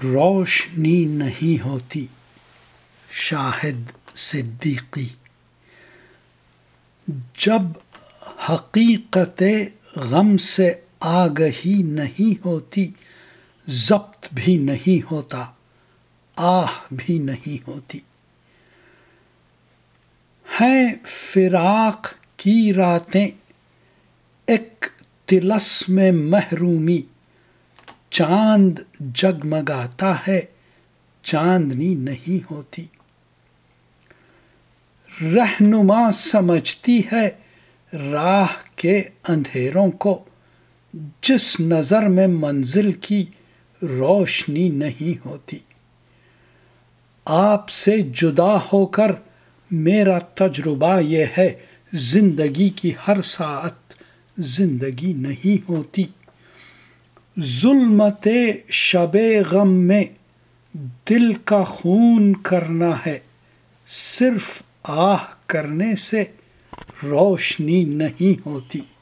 روشنی نہیں ہوتی شاہد صدیقی، جب حقیقت غم سے آگہی نہیں ہوتی، ضبط بھی نہیں ہوتا، آہ بھی نہیں ہوتی۔ ہیں فراق کی راتیں ایک طلسم محرومی، چاند جگمگاتا ہے چاندنی نہیں ہوتی۔ رہنما سمجھتی ہے راہ کے اندھیروں کو، جس نظر میں منزل کی روشنی نہیں ہوتی۔ آپ سے جدا ہو کر میرا تجربہ یہ ہے، زندگی کی ہر ساعت زندگی نہیں ہوتی۔ ظلمت شب غم میں دل کا خون کرنا ہے، صرف آہ کرنے سے روشنی نہیں ہوتی۔